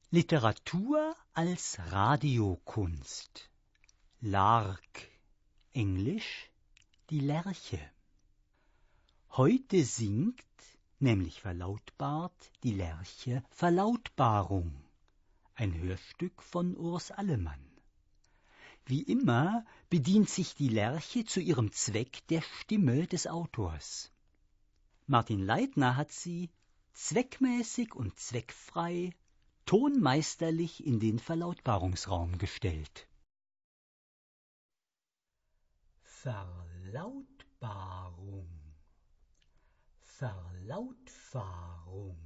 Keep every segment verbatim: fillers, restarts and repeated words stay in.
Literatur als Radiokunst. Lark, Englisch die Lerche. Heute singt, nämlich verlautbart, die Lerche Verlautbarung. Ein Hörstück von Urs Allemann. Wie immer bedient sich die Lerche zu ihrem Zweck der Stimme des Autors. Martin Leitner hat sie zweckmäßig und zweckfrei, tonmeisterlich in den Verlautbarungsraum gestellt. Verlautbarung, Verlautbarung,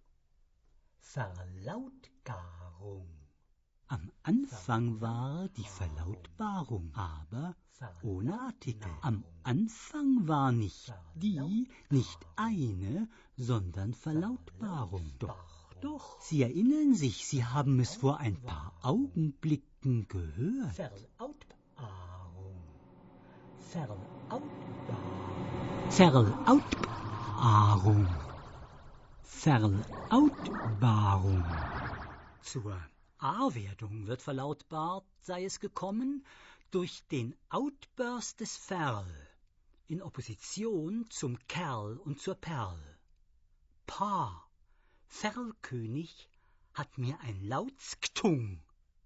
Verlautbarung. Am Anfang war die Verlautbarung, aber ohne Artikel. Am Anfang war nicht die, nicht eine, sondern Verlautbarung. Doch, doch. Sie erinnern sich, Sie haben es vor ein paar Augenblicken gehört. Verlautbarung. Verlautbarung. Verlautbarung. Verlautbarung. Zur A-Werdung wird verlautbart, sei es gekommen, durch den Outburst des Ferl, in Opposition zum Kerl und zur Perl. Pa, Ferlkönig, hat mir ein Lautsktung.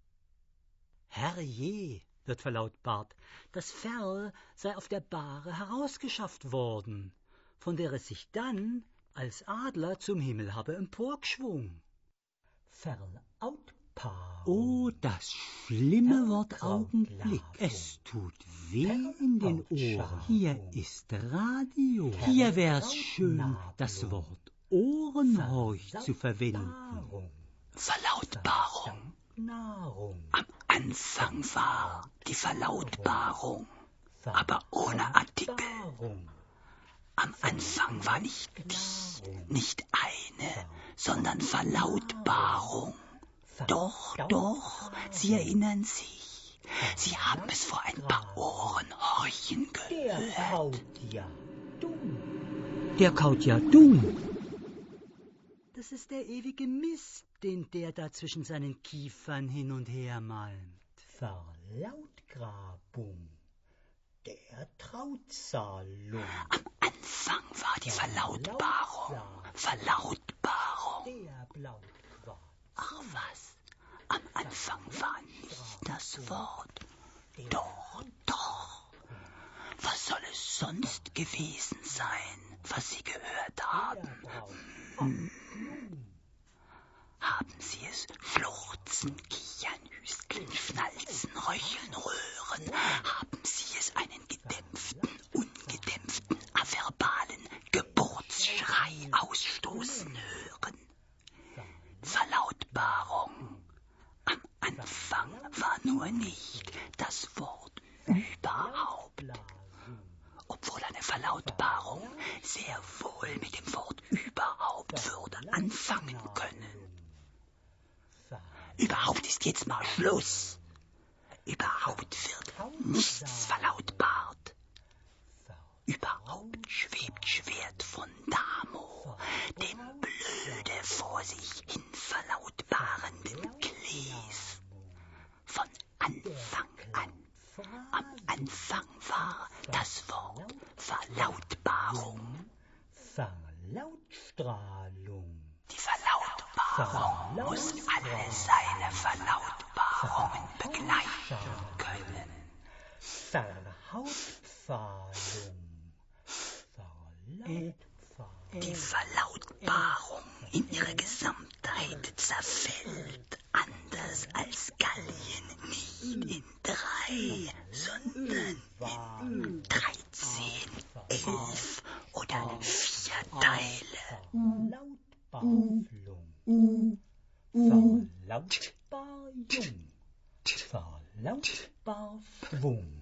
Herrje, wird verlautbart, das Ferl sei auf der Bahre herausgeschafft worden, von der es sich dann als Adler zum Himmel habe emporgeschwungen. Verlautbart. Oh, das schlimme Wort Augenblick. Es tut weh in den Ohren. Hier ist Radio. Hier wär's schön, das Wort Ohrenhorch zu verwenden. Verlautbarung. Am Anfang war die Verlautbarung, aber ohne Artikel. Am Anfang war nicht die, nicht eine, sondern Verlautbarung. Doch, doch, Sie erinnern sich. Sie haben es vor ein paar Ohrenhorchen gehört. Der kaut ja dumm. Der kaut ja dumm. Das ist der ewige Mist, den der da zwischen seinen Kiefern hin und her malmt. Verlautgrabung. Der Trautsalung. Am Anfang war die Verlautbarung. Verlautbarung. Der Blautquarz. Ach was, am Anfang war nicht das Wort. Doch, doch. Was soll es sonst gewesen sein, was Sie gehört haben? Hm. Haben Sie es schluchzen, kichern, hüsteln, schnalzen, röcheln, röhren? Haben Sie es einen gedämpften, ungedämpften, averbalen Geburtsschrei ausstoßen hören? Verlautbarung. Am Anfang war nur nicht das Wort überhaupt. Obwohl eine Verlautbarung sehr wohl mit dem Wort überhaupt würde anfangen können. Überhaupt ist jetzt mal Schluss. Überhaupt wird nichts verlautbart. Überhaupt schwebt Schwert von Damo, dem blöde vor sich hin verlautbarenden Klees. Von Anfang an, am Anfang war das Wort Verlautbarung. Verlautstrahlung. Die Verlautbarung muss alle seine Verlautbarungen begleiten können. Verhautpfahlung. Die Verlautbarung in ihrer Gesamtheit zerfällt, anders als Gallien, nicht in drei, sondern in dreizehn, elf oder vier Teile. Verlautbarung. Verlautbarung. Verlautbarschwung.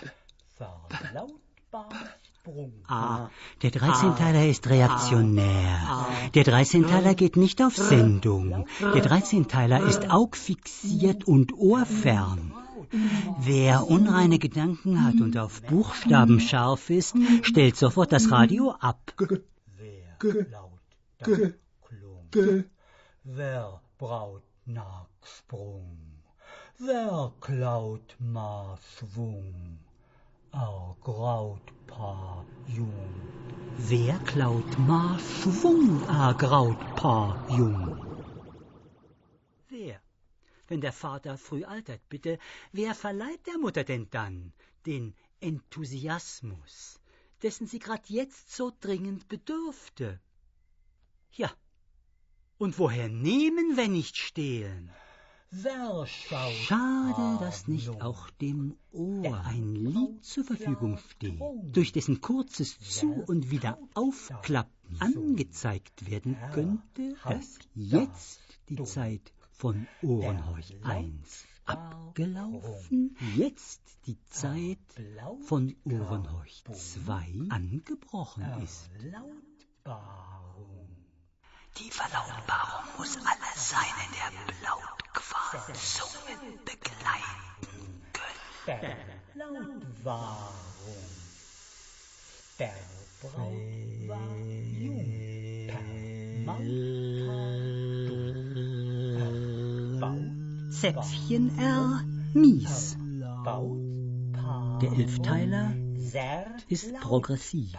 Verlautbarsprung. Ah, der dreizehnteiler ist reaktionär. Der dreizehnteiler geht nicht auf Sendung. Der dreizehnteiler ist augfixiert und ohrfern. Wer unreine Gedanken hat und auf Buchstaben scharf ist, stellt sofort das Radio ab. Wer laut da klung, wer braut Nacksprung, wer klaut ma Schwung, ergraut Paar Jung. Wer klaut ma Schwung, ergraut Paar Jung? Wer? Wenn der Vater früh altert, bitte, wer verleiht der Mutter denn dann den Enthusiasmus, dessen sie grad jetzt so dringend bedürfte? Ja, und woher nehmen, wenn nicht stehlen? Wer schaut Schade, dass nicht auch dem Ohr ein Lied zur Verfügung steht, durch dessen kurzes Zu- und Wiederaufklappen angezeigt werden könnte, dass jetzt die Zeit von Ohrenhorch eins abgelaufen, jetzt die Zeit von Ohrenhorch zwei angebrochen ist. Die Verlautbarung muss alles sein in der Blautqual-Zunge begleiten können. Verlautbarung. Verbrauch war jung. Zäpfchen R, mies. Der Elfteiler ist progressiv.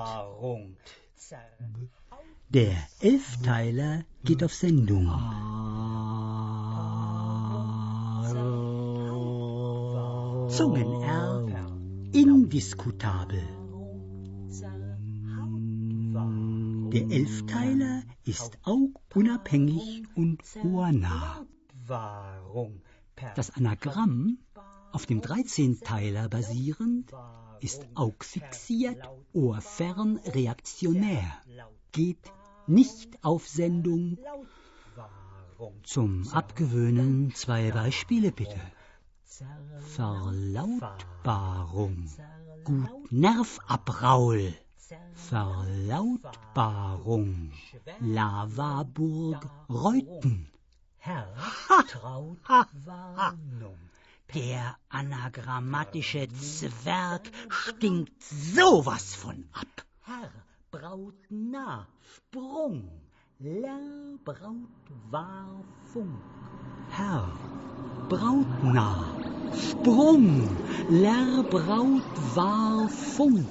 Der Elfteiler geht auf Sendung. Zungen-R, indiskutabel. Der Elfteiler ist augunabhängig und ohrnah. Das Anagramm, auf dem Dreizehnteiler basierend, ist augfixiert, ohrfern, reaktionär, geht nicht auf Sendung. Zum Abgewöhnen zwei Beispiele bitte. Verlautbarung, gut Nervabraul. Verlautbarung, Lavaburg, Reuten. Vertrautwarnung. Der anagrammatische Zwerg stinkt sowas von ab. Herr braut nah, Sprung, Ler braut war Funk. Herr braut nah, Sprung, Ler braut war Funk.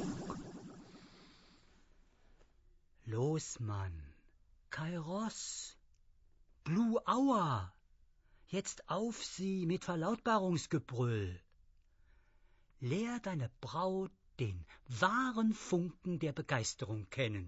Los, Mann, Kairos, Blue Hour, jetzt auf sie mit Verlautbarungsgebrüll. Lehr deine Braut den wahren Funken der Begeisterung kennen.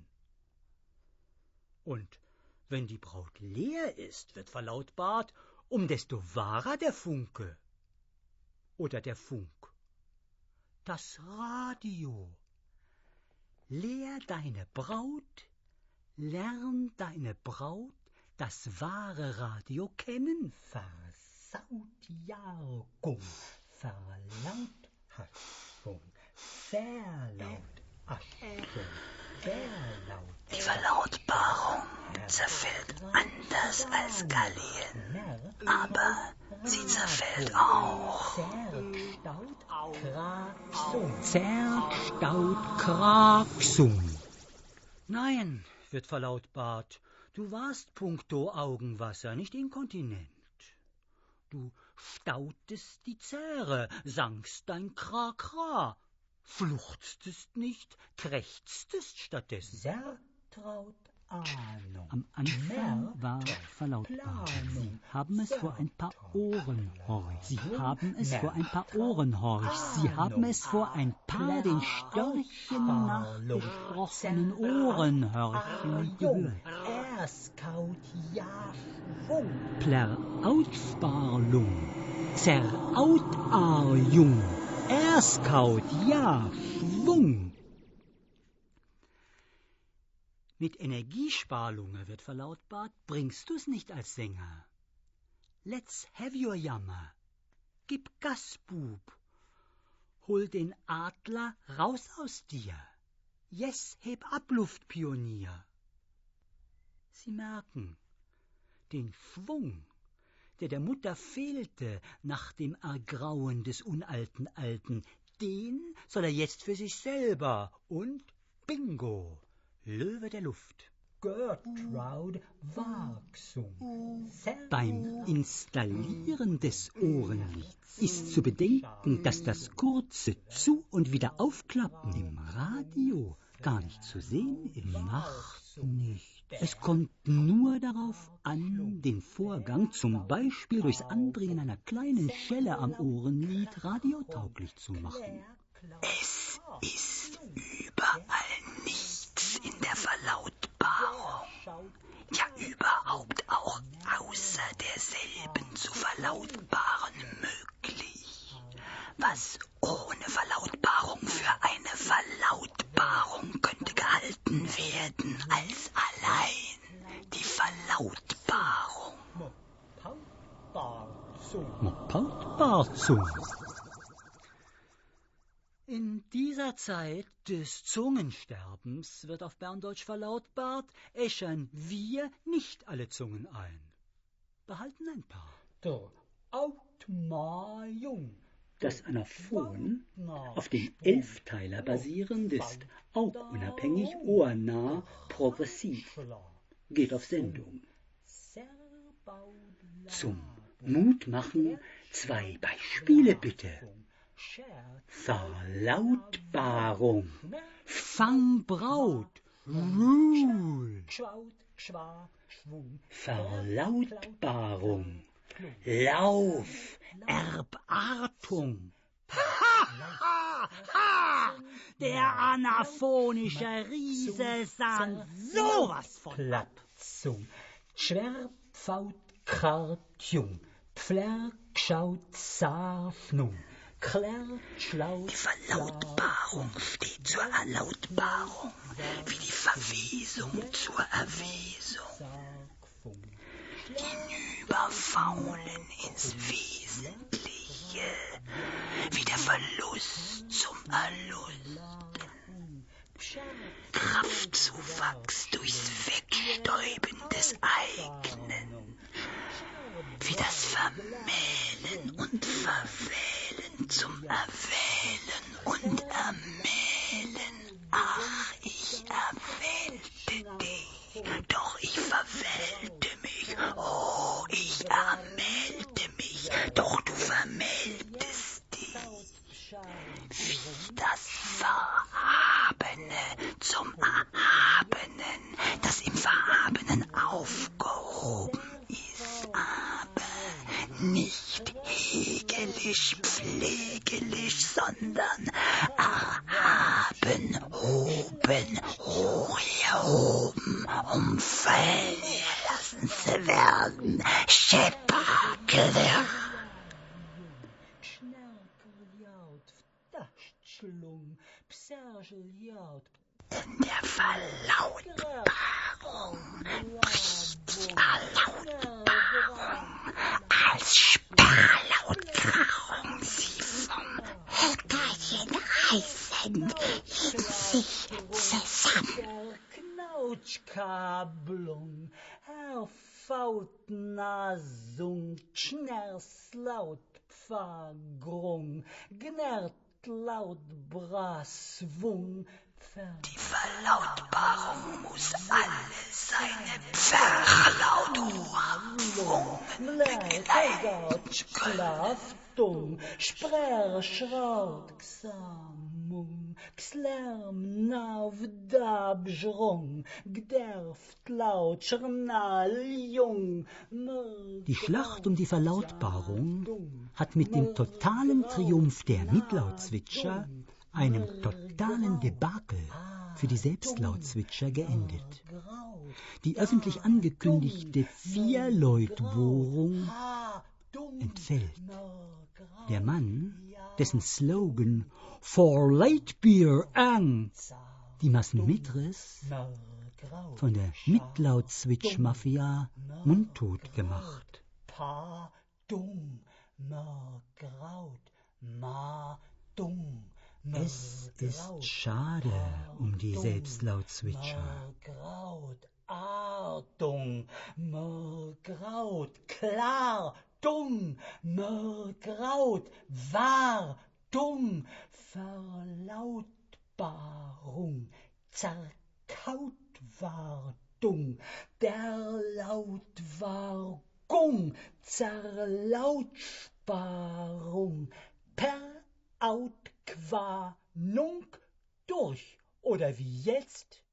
Und wenn die Braut leer ist, wird verlautbart, um desto wahrer der Funke. Oder der Funk. Das Radio. Lehr deine Braut, lern deine Braut das wahre Radio kennen. Versautjagung, Verlauthashung, Verlautaschung, Verlaut. Die Verlautbarung zerfällt anders als Gallien, aber sie zerfällt auch. Zerstaut Kraxum. Nein, wird verlautbart, du warst puncto Augenwasser nicht inkontinent. Du stautest die Zähre, sangst dein Kra-Kra, fluchztest nicht, krächztest stattdessen. Sertraut Ahnung. Am Anfang war verlautbar. Sie haben es vor ein paar Ohren horch. Sie haben es vor ein paar Ohren horch. Sie haben es vor ein paar den Störchen nachgesprochenen Ohren horchen gehört. Plär Autsparlung, Zeraut Arjung, Erskaut, ja, Schwung. Mit Energiesparlunge wird verlautbart, bringst du's nicht als Sänger. Let's have your Jammer. Gib Gas, Bub. Hol den Adler raus aus dir. Yes, heb ab, Luftpionier. Sie merken, den Schwung, der der Mutter fehlte nach dem Ergrauen des unalten Alten, den soll er jetzt für sich selber und bingo, Löwe der Luft. Gertrude Wachsung. Beim Installieren des Ohrenlieds ist zu bedenken, dass das kurze Zu- und Wiederaufklappen im Radio gar nicht zu sehen ist. Macht nicht. Es kommt nur darauf an, den Vorgang zum Beispiel durchs Andrehen einer kleinen Schelle am Ohrenlid radiotauglich zu machen. Es ist überall nichts in der Verlautbarung. Ja, überhaupt auch außer derselben zu verlautbaren möglich. Was ohne Verlautbarung für eine Verlautbarung könnte gehalten werden als allein die Verlautbarung. Mopautbarzung. In dieser Zeit des Zungensterbens wird auf Berndeutsch verlautbart, äschern wir nicht alle Zungen ein. Behalten ein paar. Der Outmajung. Das Anaphon, auf dem Elfteiler basierend, ist auch unabhängig, ohrnah, progressiv, geht auf Sendung. Zum Mutmachen zwei Beispiele bitte. Verlautbarung, Fangbraut, Rule. Verlautbarung, Lauf, Erbartung. Ha, ha, ha! Der anaphonische Riese sang sowas von Platzung. Schwerpfaut Kartjung. Pflerkschaut Safnung. Die Verlautbarung steht zur Erlautbarung, wie die Verwesung zur Erwesung. Hinüberfaulen ins Wesentliche, wie der Verlust zum Erlust. Kraftzuwachs durchs Wegstäuben des Eigenen, wie das Vermählen und Verwählen zum Erwählen und Ermählen. Ach, ich erwählte dich, doch ich verwählte mich. Oh, ich ermählte mich, doch du vermähltest dich. Wie das Verhabene zum Erhabenen, das im Verhabenen aufgehoben ist, aber nicht hegelisch, pflegelisch, sondern erhaben, hoben, hochgehoben, umfallen lassen zu werden, Schepperkler. In der Verlautbarung, Verlautbarung, als Sparlautkrachung sie vom Höckerchen reißend in sich zusammen. Knautschkabelung, Erfautnasung, Schnerslaut Pfagrung, Gnert laut Braswung. Die Verlautbarung muss alle seine Verlautung begleiten. Schlaftung, Sprerschraut, Gsamung, Gslärm, Navdabjrong, Gderft, laut, Schernal, Die Schlacht um die Verlautbarung hat mit dem totalen Triumph der Mitlautzwitscher, einem totalen Debakel für die Selbstlautzwitscher geendet. Die öffentlich angekündigte Vierleutbohrung entfällt. Der Mann, dessen Slogan For Late Beer and die Massen mitriss, von der Mitlautzwitsch-Mafia mundtot gemacht. Pa, dung, mer, graut, ma, dung. Es ist schade um die Selbstlautzwitscher. Graut, Artung, Graut, klar, dumm, Graut, wahr, dumm, Verlautbarung, zerkaut war Achtung, der Laut war Gung, Zerlautsparung, per Out qua Nunc durch, oder wie jetzt?